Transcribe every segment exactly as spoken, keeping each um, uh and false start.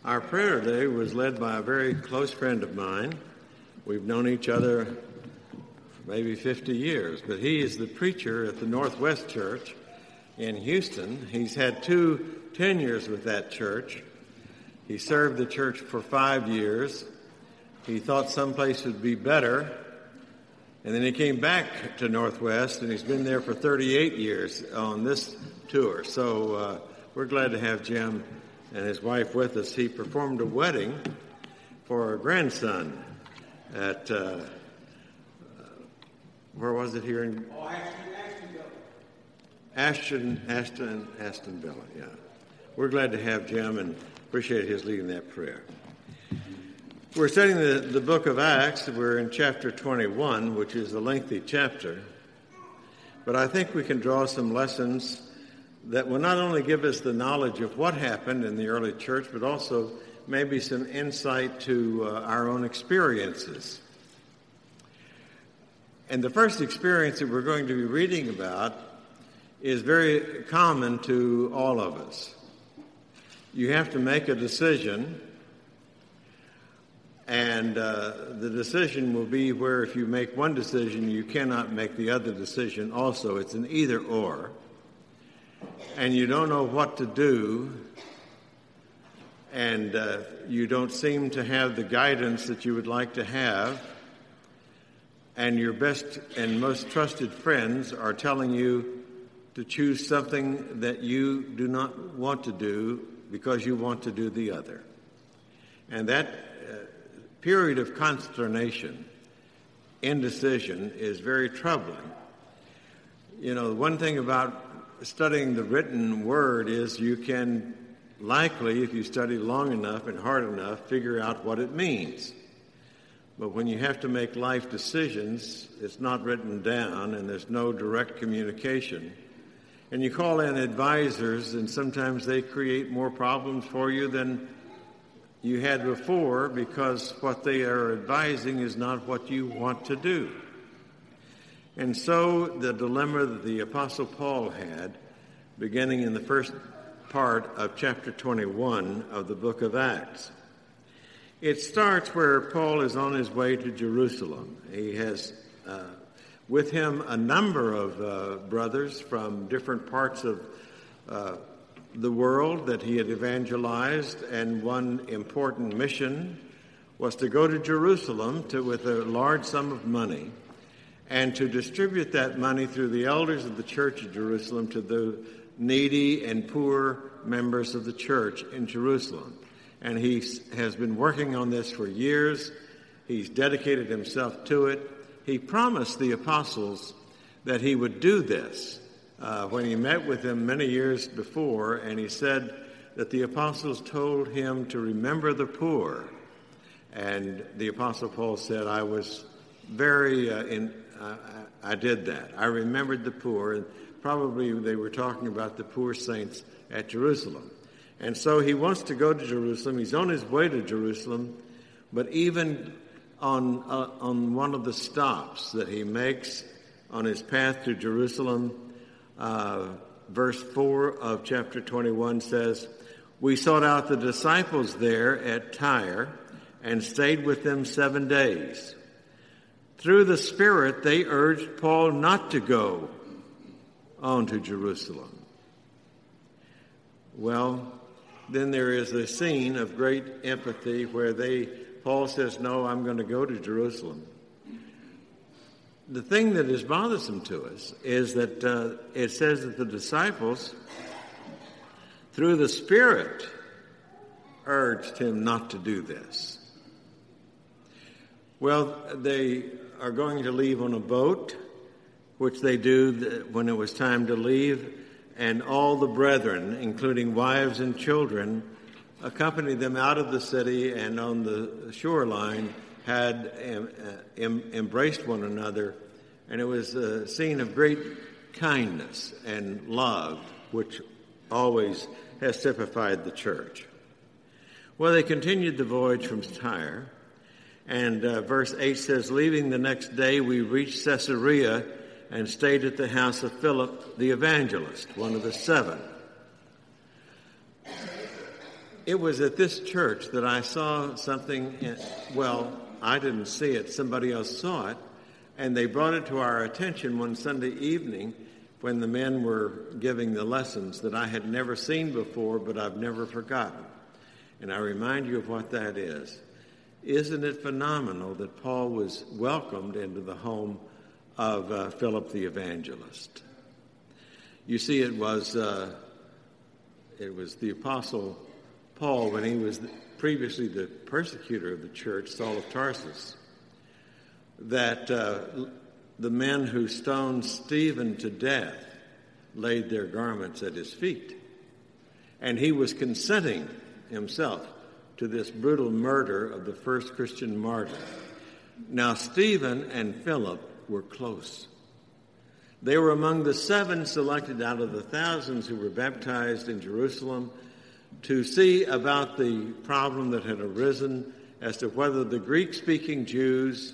Our prayer today was led by a very close friend of mine. We've known each other for maybe fifty years, but he is the preacher at the Northwest Church in Houston. He's had two tenures with that church. He served the church for five years. He thought someplace would be better, and then he came back to Northwest, and he's been there for thirty-eight years on this tour. So uh, we're glad to have Jim and his wife with us. He performed a wedding for our grandson at, uh, uh, where was it here in? Oh, Ashton, Ashton, Ashton, Ashtonville, yeah. We're glad to have Jim and appreciate his leading that prayer. We're studying the, the book of Acts. We're in chapter twenty-one, which is a lengthy chapter. But I think we can draw some lessons that will not only give us the knowledge of what happened in the early church, but also maybe some insight to uh, our own experiences. And the first experience that we're going to be reading about is very common to all of us. You have to make a decision, and uh, the decision will be where if you make one decision, you cannot make the other decision also. It's an either or. And you don't know what to do, and uh, you don't seem to have the guidance that you would like to have, and your best and most trusted friends are telling you to choose something that you do not want to do because you want to do the other. And that uh, period of consternation, indecision, is very troubling. You know, one thing about studying the written word is you can likely, if you study long enough and hard enough, figure out what it means. But when you have to make life decisions, it's not written down and there's no direct communication. And you call in advisors, and sometimes they create more problems for you than you had before because what they are advising is not what you want to do. And so the dilemma that the Apostle Paul had, beginning in the first part of chapter twenty-one of the book of Acts. It starts where Paul is on his way to Jerusalem. He has uh, with him a number of uh, brothers from different parts of uh, the world that he had evangelized, and one important mission was to go to Jerusalem to, with a large sum of money, and to distribute that money through the elders of the church of Jerusalem to the needy and poor members of the church in Jerusalem. And he has been working on this for years. He's dedicated himself to it. He promised the apostles that he would do this uh, when he met with them many years before, and he said that the apostles told him to remember the poor. And the Apostle Paul said, I was very uh, in Uh, I did that. I remembered the poor, and probably they were talking about the poor saints at Jerusalem. And so he wants to go to Jerusalem. He's on his way to Jerusalem, but even on uh, on one of the stops that he makes on his path to Jerusalem, uh, verse four of chapter twenty-one says, "We sought out the disciples there at Tyre and stayed with them seven days. Through the Spirit, they urged Paul not to go on to Jerusalem." Well, then there is a scene of great empathy where they, Paul says, no, I'm going to go to Jerusalem. The thing that is bothersome to us is that uh, it says that the disciples, through the Spirit, urged him not to do this. Well, they are going to leave on a boat, which they do when it was time to leave, and all the brethren, including wives and children, accompanied them out of the city, and on the shoreline had em- em- embraced one another, and it was a scene of great kindness and love, which always has typified the church. Well, they continued the voyage from Tyre. And uh, verse eight says, leaving the next day, we reached Caesarea and stayed at the house of Philip the evangelist, one of the seven. it was at this church that I saw something, in, well, I didn't see it, somebody else saw it, and they brought it to our attention one Sunday evening when the men were giving the lessons that I had never seen before, but I've never forgotten. And I remind you of what that is. Isn't it phenomenal that Paul was welcomed into the home of uh, Philip the evangelist? You see, it was uh, it was the Apostle Paul, when he was previously the persecutor of the church, Saul of Tarsus, that uh, the men who stoned Stephen to death laid their garments at his feet. And he was consenting himself to this brutal murder of the first Christian martyr. Now, Stephen and Philip were close. They were among the seven selected out of the thousands who were baptized in Jerusalem to see about the problem that had arisen as to whether the Greek-speaking Jews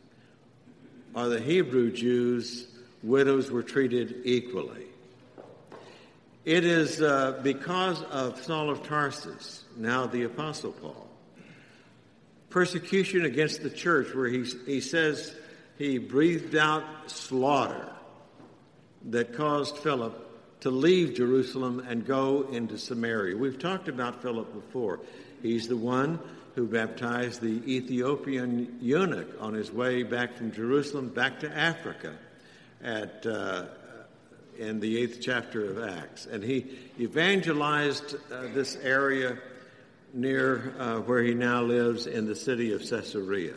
or the Hebrew Jews, widows were treated equally. It is uh, because of Saul of Tarsus, now the Apostle Paul, persecution against the church, where he, he says he breathed out slaughter, that caused Philip to leave Jerusalem and go into Samaria. We've talked about Philip before. He's the one who baptized the Ethiopian eunuch on his way back from Jerusalem back to Africa at uh, in the eighth chapter of Acts. And he evangelized uh, this area near uh, where he now lives in the city of Caesarea.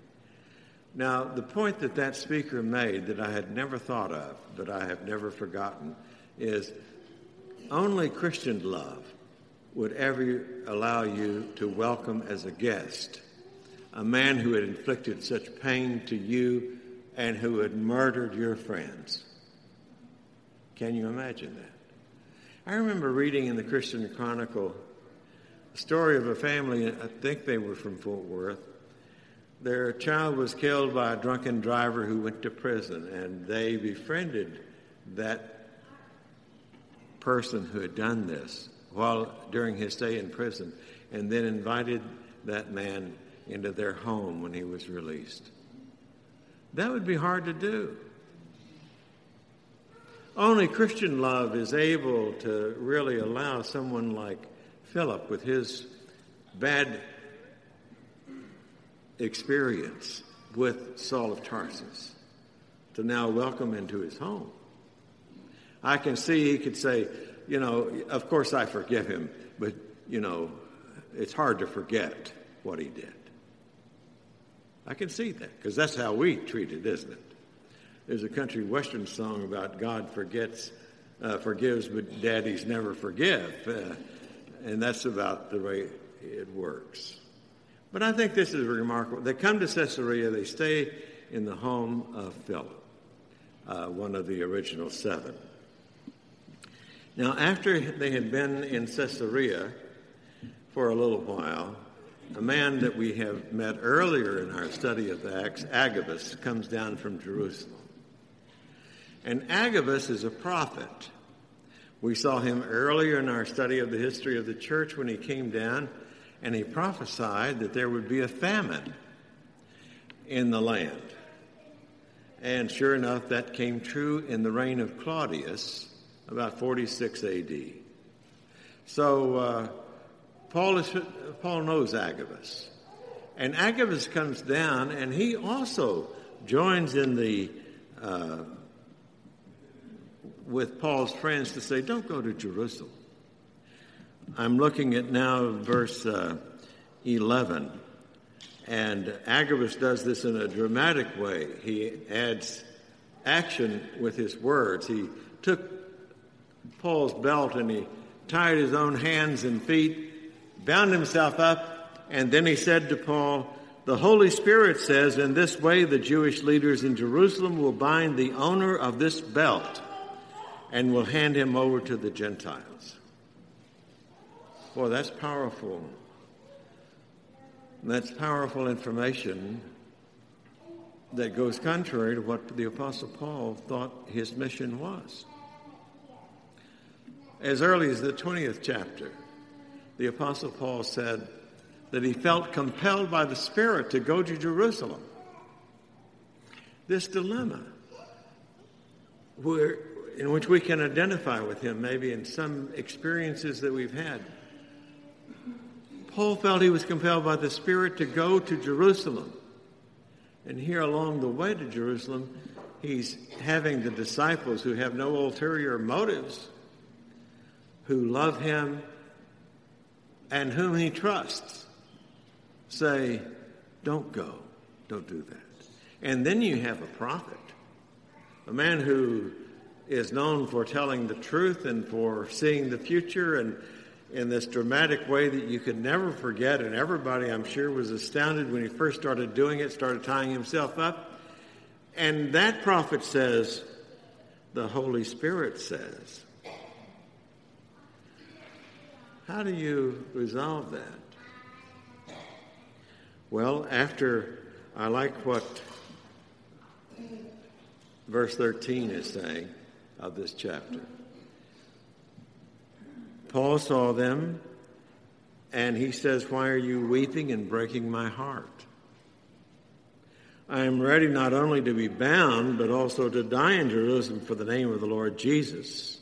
Now, the point that that speaker made that I had never thought of, but I have never forgotten, is only Christian love would ever allow you to welcome as a guest a man who had inflicted such pain to you and who had murdered your friends. Can you imagine that? I remember reading in the Christian Chronicle a story of a family, I think they were from Fort Worth. Their child was killed by a drunken driver who went to prison, and they befriended that person who had done this while during his stay in prison, and then invited that man into their home when he was released. That would be hard to do. Only Christian love is able to really allow someone like Philip, with his bad experience with Saul of Tarsus, to now welcome into his home. I can see he could say, you know, of course I forgive him, but, you know, it's hard to forget what he did. I can see that, because that's how we treat it, isn't it? There's a country western song about God forgets, uh, forgives, but daddies never forgive. Uh, and that's about the way it works. But I think this is remarkable. They come to Caesarea, they stay in the home of Philip, uh, one of the original seven. Now, after they had been in Caesarea for a little while, a man that we have met earlier in our study of Acts, Agabus, comes down from Jerusalem. And Agabus is a prophet. We saw him earlier in our study of the history of the church when he came down, and he prophesied that there would be a famine in the land. And sure enough, that came true in the reign of Claudius, about forty-six A D. So uh, Paul, is, Paul knows Agabus. And Agabus comes down, and he also joins in the uh, with Paul's friends to say, don't go to Jerusalem. I'm looking at now verse uh, eleven, and Agabus does this in a dramatic way. He adds action with his words. He took Paul's belt and he tied his own hands and feet, bound himself up, and then he said to Paul, the Holy Spirit says, in this way the Jewish leaders in Jerusalem will bind the owner of this belt and will hand him over to the Gentiles. Boy, that's powerful. That's powerful information that goes contrary to what the Apostle Paul thought his mission was. As early as the twentieth chapter, the Apostle Paul said that he felt compelled by the Spirit to go to Jerusalem. This dilemma, where, in which we can identify with him, maybe in some experiences that we've had. Paul felt he was compelled by the Spirit to go to Jerusalem. And here along the way to Jerusalem, he's having the disciples who have no ulterior motives, who love him and whom he trusts, say, don't go, don't do that. And then you have a prophet, a man who is known for telling the truth and for seeing the future, and in this dramatic way that you could never forget. And everybody, I'm sure, was astounded when he first started doing it, started tying himself up. And that prophet says, the Holy Spirit says. How do you resolve that? Well, after, I like what verse thirteen is saying of this chapter. Paul saw them, and he says, why are you weeping and breaking my heart? I am ready not only to be bound, but also to die in Jerusalem for the name of the Lord Jesus.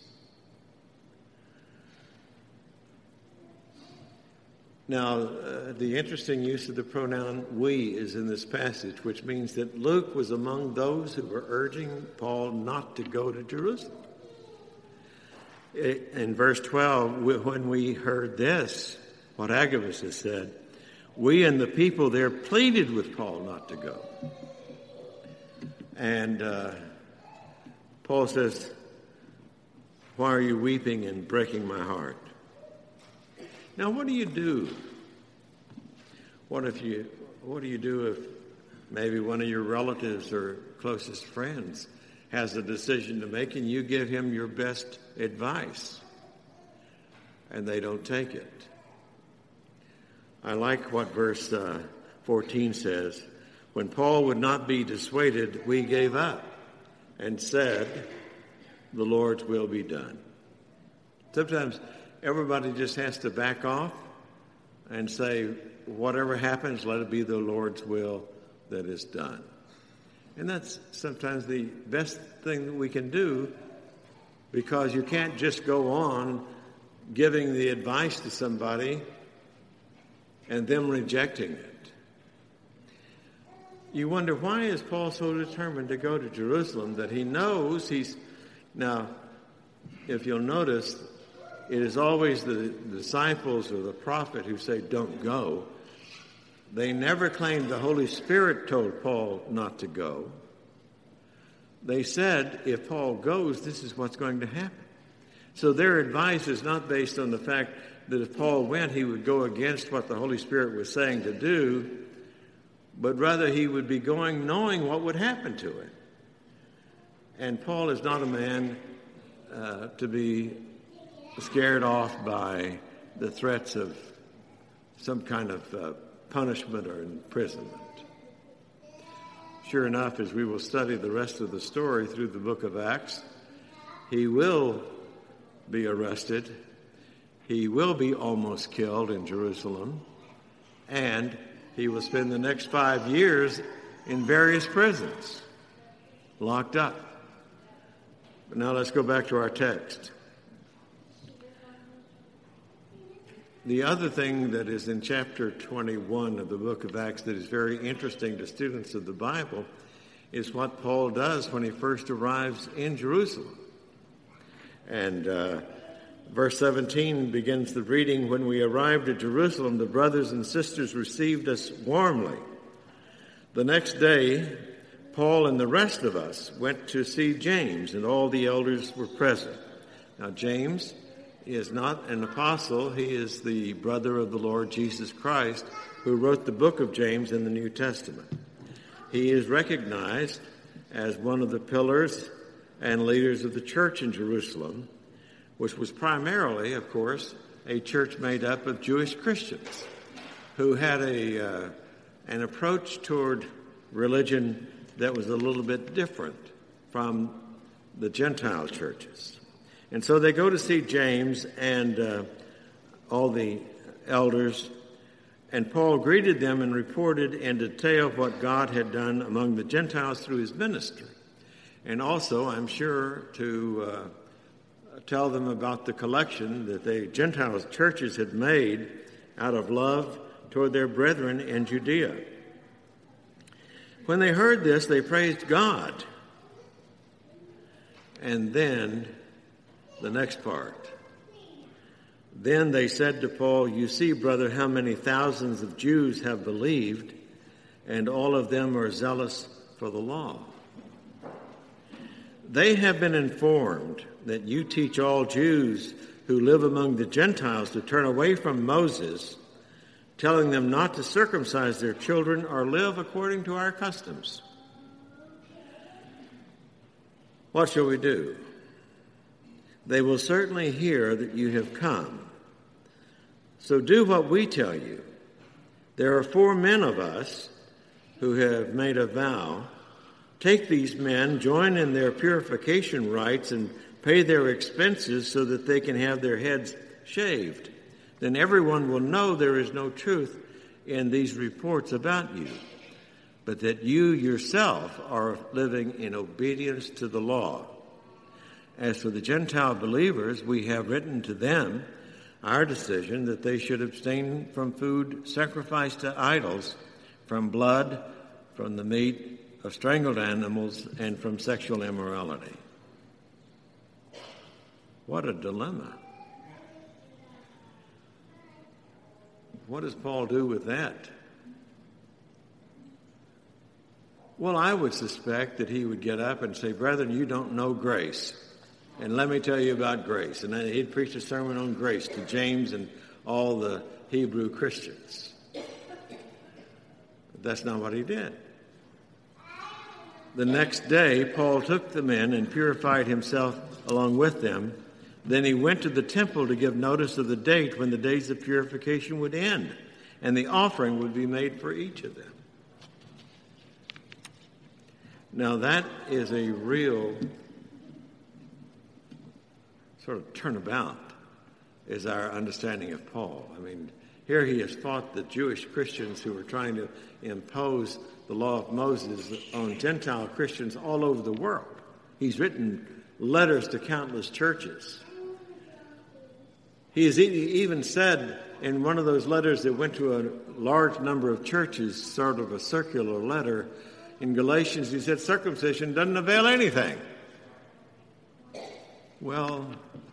Now, uh, the interesting use of the pronoun we is in this passage, which means that Luke was among those who were urging Paul not to go to Jerusalem. In verse twelve, when we heard this, what Agabus has said, we and the people there pleaded with Paul not to go. And uh, Paul says, why are you weeping and breaking my heart? Now, what do you do? What if you, what do you do if maybe one of your relatives or closest friends has a decision to make and you give him your best advice and they don't take it? I like what verse uh, fourteen says. When Paul would not be dissuaded, we gave up and said, the Lord's will be done. Sometimes everybody just has to back off and say, whatever happens, let it be the Lord's will that is done. And that's sometimes the best thing that we can do, because you can't just go on giving the advice to somebody and them rejecting it. You wonder, why is Paul so determined to go to Jerusalem that he knows he's... Now, if you'll notice, it is always the disciples or the prophet who say, don't go. They never claimed the Holy Spirit told Paul not to go. They said, if Paul goes, this is what's going to happen. So their advice is not based on the fact that if Paul went, he would go against what the Holy Spirit was saying to do, but rather he would be going knowing what would happen to it. And Paul is not a man uh, to be scared off by the threats of some kind of uh, punishment or imprisonment. Sure enough, as we will study the rest of the story through the book of Acts, he will be arrested, he will be almost killed in Jerusalem, and he will spend the next five years in various prisons, locked up. But now let's go back to our text. The other thing that is in chapter twenty-one of the book of Acts that is very interesting to students of the Bible is what Paul does when he first arrives in Jerusalem. And uh, verse seventeen begins the reading, when we arrived at Jerusalem, the brothers and sisters received us warmly. The next day, Paul and the rest of us went to see James, and all the elders were present. Now, James is not an apostle. He is the brother of the Lord Jesus Christ, who wrote the book of James in the New Testament. He is recognized as one of the pillars and leaders of the church in Jerusalem, which was primarily, of course, a church made up of Jewish Christians who had a uh, an approach toward religion that was a little bit different from the Gentile churches. And so they go to see James, and uh, all the elders, and Paul greeted them and reported in detail what God had done among the Gentiles through his ministry. And also, I'm sure, to uh, tell them about the collection that the Gentile churches had made out of love toward their brethren in Judea. When they heard this, they praised God. And then, the next part. Then they said to Paul, "You see, brother, how many thousands of Jews have believed, and all of them are zealous for the law. They have been informed that you teach all Jews who live among the Gentiles to turn away from Moses, telling them not to circumcise their children or live according to our customs. What shall we do? They will certainly hear that you have come. So do what we tell you. There are four men of us who have made a vow. Take these men, join in their purification rites, and pay their expenses so that they can have their heads shaved. Then everyone will know there is no truth in these reports about you, but that you yourself are living in obedience to the law. As for the Gentile believers, we have written to them our decision that they should abstain from food sacrificed to idols, from blood, from the meat of strangled animals, and from sexual immorality." What a dilemma. What does Paul do with that? Well, I would suspect that he would get up and say, "Brethren, you don't know grace. And let me tell you about grace." And then he'd preach a sermon on grace to James and all the Hebrew Christians. But that's not what he did. The next day, Paul took the men and purified himself along with them. Then he went to the temple to give notice of the date when the days of purification would end, and the offering would be made for each of them. Now that is a real sort of turnabout, is our understanding of Paul. I mean, here he has fought the Jewish Christians who were trying to impose the law of Moses on Gentile Christians all over the world. He's written letters to countless churches. He has even said in one of those letters that went to a large number of churches, sort of a circular letter, in Galatians, he said circumcision doesn't avail anything. Well,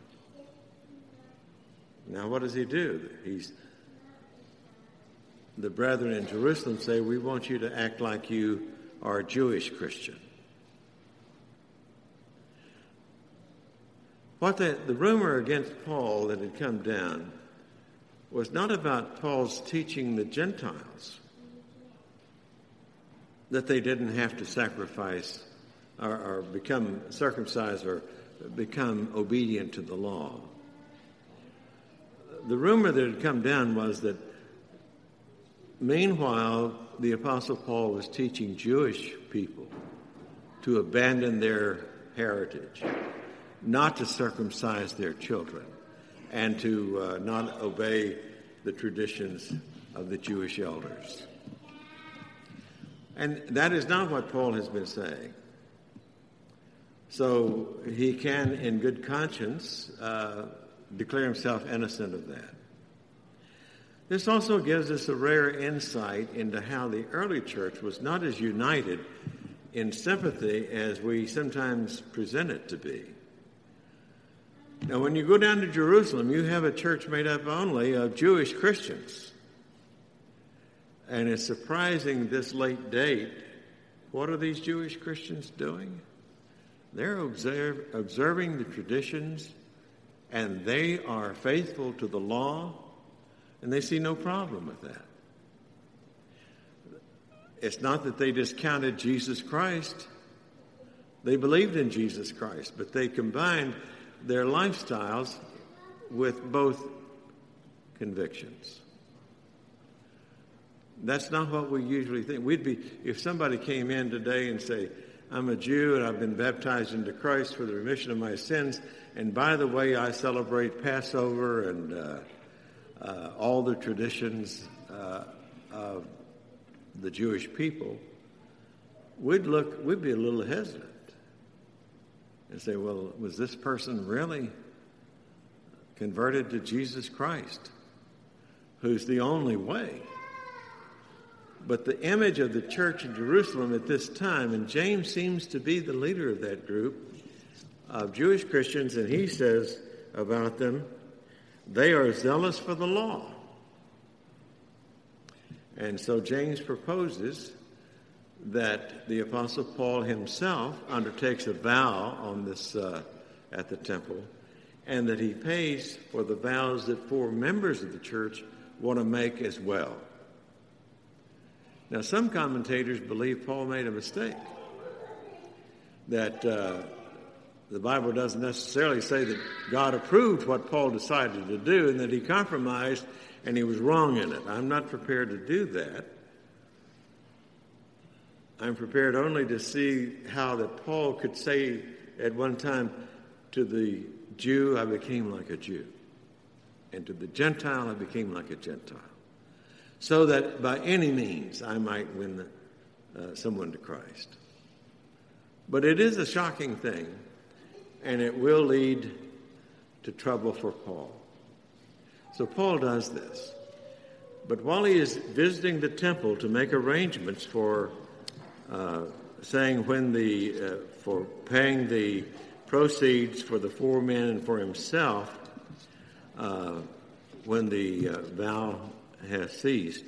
now what does he do? He's the brethren in Jerusalem say, "We want you to act like you are a Jewish Christian." What the, the rumor against Paul that had come down was not about Paul's teaching the Gentiles that they didn't have to sacrifice or, or become circumcised or become obedient to the law. The rumor that had come down was that meanwhile the Apostle Paul was teaching Jewish people to abandon their heritage, not to circumcise their children, and to uh, not obey the traditions of the Jewish elders. And that is not what Paul has been saying. So he can, in good conscience, uh, declare himself innocent of that. This also gives us a rare insight into how the early church was not as united in sympathy as we sometimes present it to be. Now, when you go down to Jerusalem, you have a church made up only of Jewish Christians. And it's surprising this late date, what are these Jewish Christians doing? They're observe, observing the traditions, and they are faithful to the law, and they see no problem with that. It's not that they discounted Jesus Christ. They believed in Jesus Christ, but they combined their lifestyles with both convictions. That's not what we usually think. We'd be, if somebody came in today and say, "I'm a Jew and I've been baptized into Christ for the remission of my sins, and by the way, I celebrate Passover and uh, uh, all the traditions uh, of the Jewish people, we'd look, we'd be a little hesitant and say, well, was this person really converted to Jesus Christ, who's the only way? But the image of the church in Jerusalem at this time, and James seems to be the leader of that group of Jewish Christians, and he says about them, they are zealous for the law. And so James proposes that the Apostle Paul himself undertakes a vow on this uh, at the temple, and that he pays for the vows that four members of the church want to make as well. Now, some commentators believe Paul made a mistake, that uh, the Bible doesn't necessarily say that God approved what Paul decided to do and that he compromised and he was wrong in it. I'm not prepared to do that. I'm prepared only to see how that Paul could say at one time, to the Jew, I became like a Jew, and to the Gentile, I became like a Gentile, so that by any means I might win uh, someone to Christ. But it is a shocking thing, and it will lead to trouble for Paul. So Paul does this. But while he is visiting the temple to make arrangements for uh, saying when the, uh, for paying the proceeds for the four men and for himself, uh, when the uh, vow has ceased,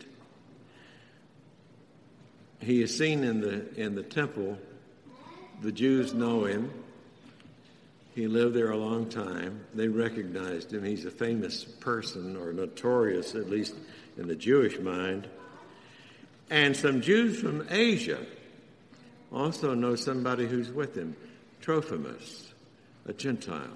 he is seen in the in the temple. The Jews know him. He lived there a long time. They recognized him. He's a famous person, or notorious, at least in the Jewish mind. And some Jews from Asia also know somebody who's with him, Trophimus, a Gentile.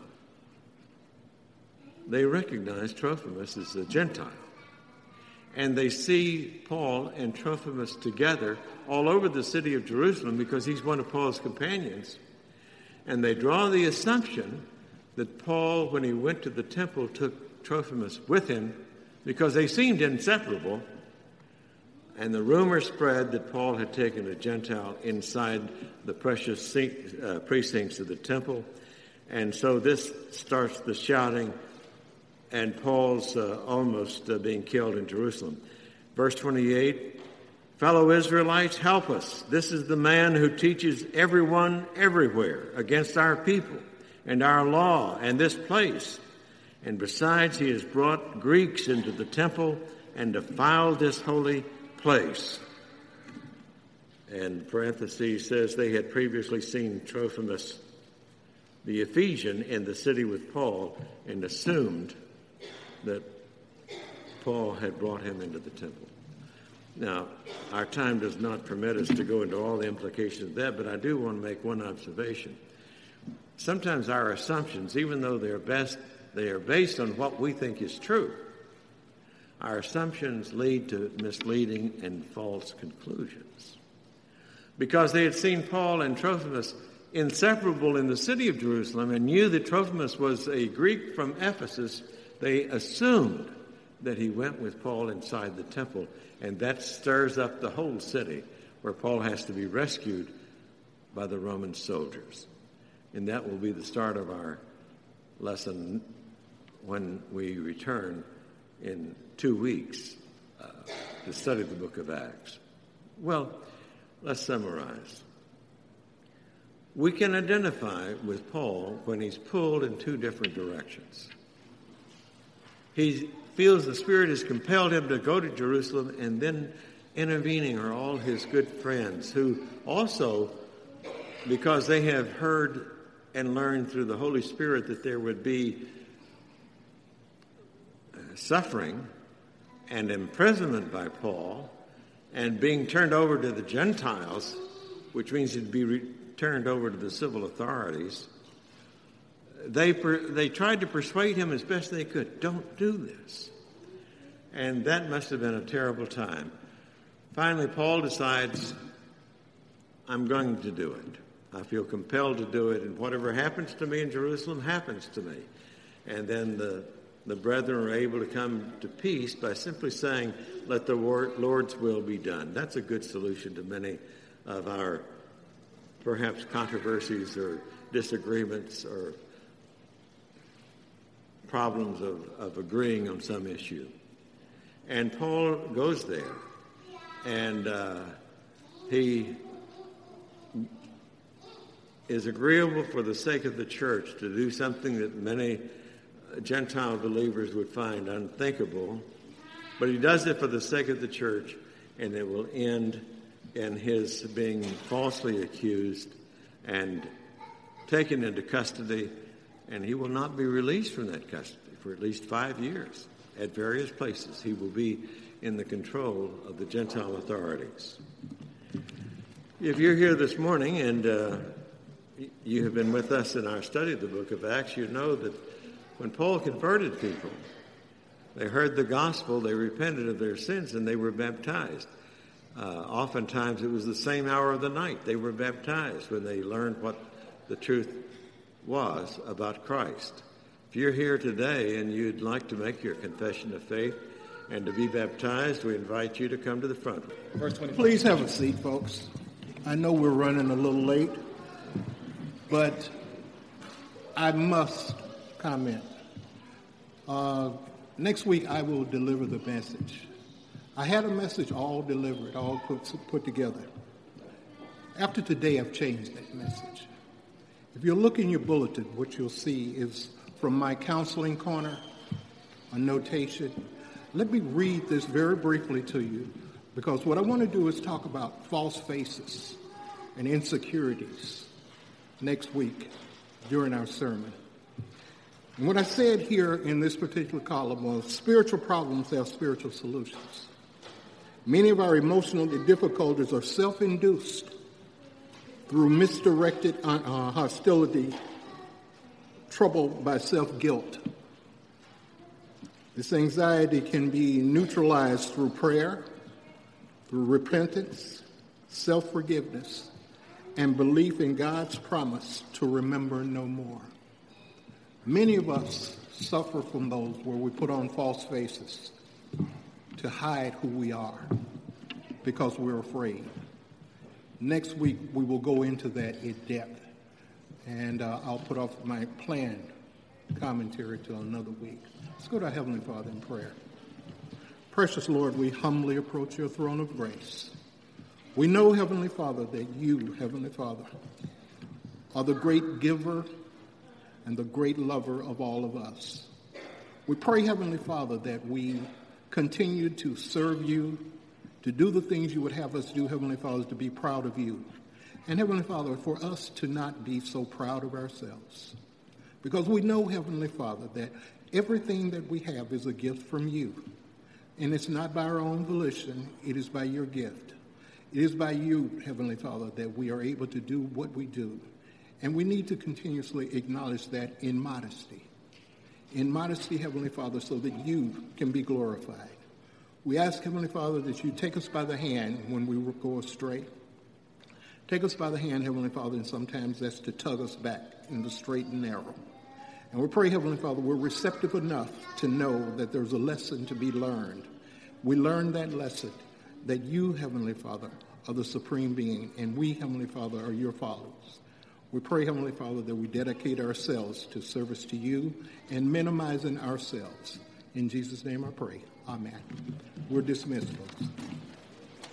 They recognize Trophimus as a Gentile. And they see Paul and Trophimus together all over the city of Jerusalem because he's one of Paul's companions. And they draw the assumption that Paul, when he went to the temple, took Trophimus with him because they seemed inseparable. And the rumor spread that Paul had taken a Gentile inside the precious uh, precincts of the temple. And so this starts the shouting, and Paul's uh, almost uh, being killed in Jerusalem. Verse twenty-eight, fellow Israelites, help us. This is the man who teaches everyone everywhere against our people and our law and this place. And besides, he has brought Greeks into the temple and defiled this holy place. And parentheses says they had previously seen Trophimus, the Ephesian, in the city with Paul and assumed that Paul had brought him into the temple. Now, our time does not permit us to go into all the implications of that, but I do want to make one observation. Sometimes our assumptions, even though they're best, they are based on what we think is true, our assumptions lead to misleading and false conclusions. Because they had seen Paul and Trophimus inseparable in the city of Jerusalem and knew that Trophimus was a Greek from Ephesus, they assumed that he went with Paul inside the temple, and that stirs up the whole city, where Paul has to be rescued by the Roman soldiers. And that will be the start of our lesson when we return in two weeks uh, to study the book of Acts. Well, let's summarize. We can identify with Paul when he's pulled in two different directions. He feels the Spirit has compelled him to go to Jerusalem, and then intervening are all his good friends who also, because they have heard and learned through the Holy Spirit that there would be suffering and imprisonment by Paul and being turned over to the Gentiles, which means he'd be re- turned over to the civil authorities, They per, they tried to persuade him as best they could, don't do this. And that must have been a terrible time. Finally, Paul decides, I'm going to do it. I feel compelled to do it, and whatever happens to me in Jerusalem happens to me. And then the the brethren are able to come to peace by simply saying, let the Lord's will be done. That's a good solution to many of our perhaps controversies or disagreements or problems of, of agreeing on some issue. And Paul goes there, and uh, he is agreeable for the sake of the church to do something that many Gentile believers would find unthinkable, but he does it for the sake of the church, and it will end in his being falsely accused and taken into custody, and he will not be released from that custody for at least five years at various places. He will be in the control of the Gentile authorities. If you're here this morning and uh, you have been with us in our study of the book of Acts, you know that when Paul converted people, they heard the gospel, they repented of their sins, and they were baptized. Uh, oftentimes it was the same hour of the night they were baptized when they learned what the truth was about Christ. If you're here today and you'd like to make your confession of faith and to be baptized, we invite you to come to the front. Verse twenty-five. Please have a seat, folks. I know we're running a little late, but I must comment. Uh, next week I will deliver the message. I had a message all delivered, all put, put together. After today, I've changed that message. If you look in your bulletin, what you'll see is from my counseling corner, a notation. Let me read this very briefly to you, because what I want to do is talk about false faces and insecurities next week during our sermon. And what I said here in this particular column was spiritual problems have spiritual solutions. Many of our emotional difficulties are self-induced through misdirected uh, hostility, troubled by self-guilt. This anxiety can be neutralized through prayer, through repentance, self-forgiveness, and belief in God's promise to remember no more. Many of us suffer from those where we put on false faces to hide who we are because we're afraid. Next week, we will go into that in depth, and uh, I'll put off my planned commentary till another week. Let's go to our Heavenly Father in prayer. Precious Lord, we humbly approach your throne of grace. We know, Heavenly Father, that you, Heavenly Father, are the great giver and the great lover of all of us. We pray, Heavenly Father, that we continue to serve you, to do the things you would have us do, Heavenly Father, to be proud of you. And Heavenly Father, for us to not be so proud of ourselves. Because we know, Heavenly Father, that everything that we have is a gift from you. And it's not by our own volition, it is by your gift. It is by you, Heavenly Father, that we are able to do what we do. And we need to continuously acknowledge that in modesty. In modesty, Heavenly Father, so that you can be glorified. We ask, Heavenly Father, that you take us by the hand when we go astray. Take us by the hand, Heavenly Father, and sometimes that's to tug us back in the straight and narrow. And we pray, Heavenly Father, we're receptive enough to know that there's a lesson to be learned. We learn that lesson, that you, Heavenly Father, are the supreme being, and we, Heavenly Father, are your followers. We pray, Heavenly Father, that we dedicate ourselves to service to you and minimizing ourselves. In Jesus' name I pray. Amen. We're dismissed, folks.